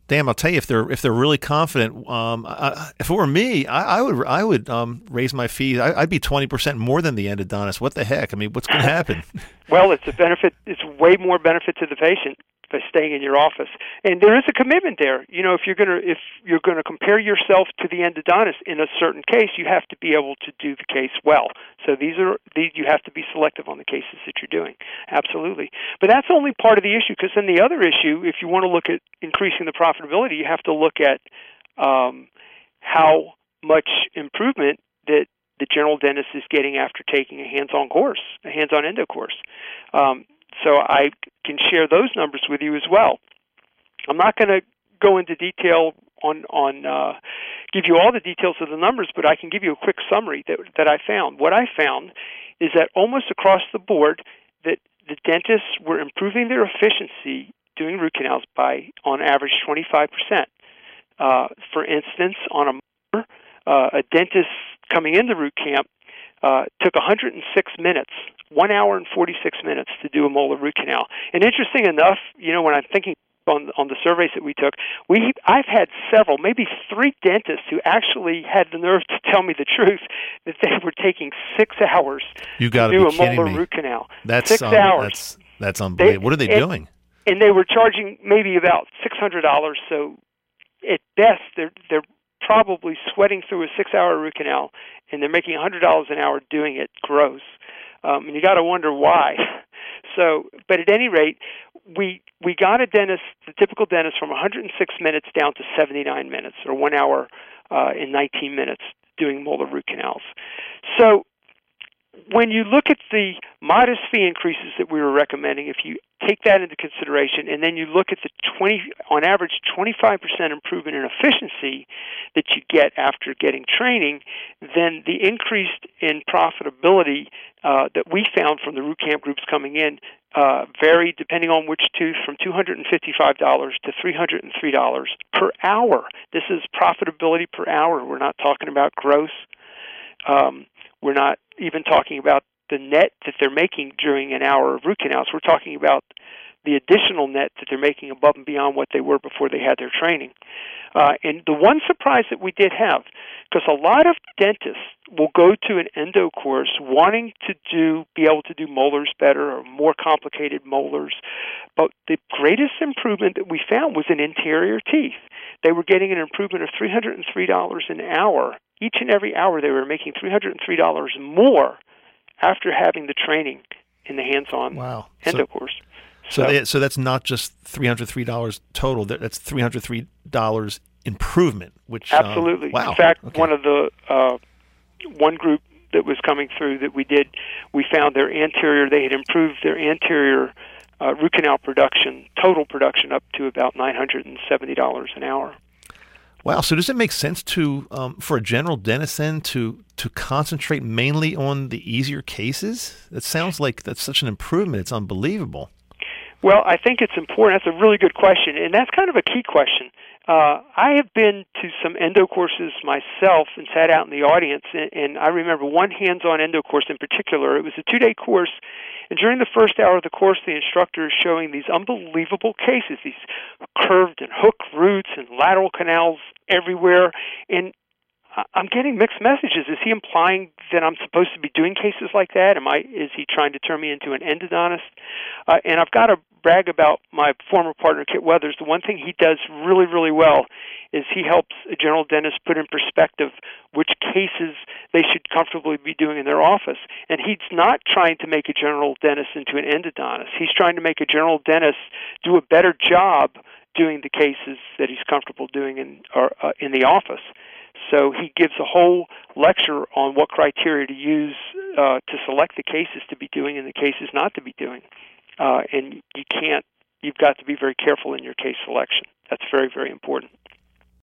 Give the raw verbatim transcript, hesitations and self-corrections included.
Damn, I'll tell you, if they're if they're really confident, um, I, if it were me, I, I would I would um, raise my fees. I, I'd be twenty percent more than the endodontist. What the heck? I mean, what's going to happen? Well, it's a benefit. It's way more benefit to the patient by staying in your office, and there is a commitment there. You know, if you're gonna if you're gonna compare yourself to the endodontist in a certain case, you have to be able to do the case well. So these are these you have to be selective on the cases that you're doing. Absolutely, but that's only part of the issue, because then the other issue, if you want to look at increasing the profitability, you have to look at um, how much improvement that the general dentist is getting after taking a hands-on course, a hands-on endo course. Um, so I can share those numbers with you as well. I'm not going to go into detail on, on uh, give you all the details of the numbers, but I can give you a quick summary that, that I found. What I found is that almost across the board, that the dentists were improving their efficiency doing root canals by, on average, twenty-five percent. Uh, for instance, on a molar, uh, a dentist coming into root camp uh, took one hundred six minutes, one hour and forty-six minutes to do a molar root canal. And interesting enough, you know, when I'm thinking on on the surveys that we took, we I've had several, maybe three dentists who actually had the nerve to tell me the truth that they were taking six hours you gotta to do be a molar me. root canal. That's six um, hours. That's that's unbelievable. They, what are they and, doing? And they were charging maybe about six hundred dollars. So at best, they're they're probably sweating through a six-hour root canal, and they're making one hundred dollars an hour doing it gross. Um, and you got to wonder why. So, but at any rate, we we got a dentist, the typical dentist, from one hundred six minutes down to seventy-nine minutes, or one hour uh, and nineteen minutes doing molar root canals. So when you look at the modest fee increases that we were recommending, if you take that into consideration, and then you look at the twenty, on average, twenty-five percent improvement in efficiency that you get after getting training, then the increase in profitability uh, that we found from the root camp groups coming in uh, varied, depending on which tooth, from two hundred fifty-five dollars to three hundred three dollars per hour. This is profitability per hour. We're not talking about gross. Um, we're not even talking about the net that they're making during an hour of root canals. We're talking about the additional net that they're making above and beyond what they were before they had their training. Uh, and the one surprise that we did have, because a lot of dentists will go to an endo course wanting to do, be able to do molars better or more complicated molars, but the greatest improvement that we found was in interior teeth. They were getting an improvement of three hundred three dollars an hour. Each and every hour they were making three hundred three dollars more after having the training in the hands-on wow. endo so, course. So, so, they, so that's not just three hundred three dollars total. That's three hundred three dollars improvement, which absolutely. Um, wow. In fact, okay. one of the uh, one group that was coming through that we did, we found their anterior. They had improved their anterior uh, root canal production, total production, up to about nine hundred seventy dollars an hour. Wow. So does it make sense to um, for a general dentist then to to concentrate mainly on the easier cases? It sounds like that's such an improvement. It's unbelievable. Well, I think it's important. That's a really good question, and that's kind of a key question. Uh, I have been to some endo courses myself and sat out in the audience, and, and I remember one hands-on endo course in particular. It was a two-day course, and during the first hour of the course, the instructor is showing these unbelievable cases, these curved and hooked roots and lateral canals everywhere, and I'm getting mixed messages. Is he implying that I'm supposed to be doing cases like that? Am I? Is he trying to turn me into an endodontist? Uh, and I've got to brag about my former partner, Kit Weathers. The one thing he does really, really well is he helps a general dentist put in perspective which cases they should comfortably be doing in their office. And he's not trying to make a general dentist into an endodontist. He's trying to make a general dentist do a better job doing the cases that he's comfortable doing in, or, uh, in the office. So he gives a whole lecture on what criteria to use uh, to select the cases to be doing and the cases not to be doing. Uh, and you can't, you've got to be very careful in your case selection. That's very, very important.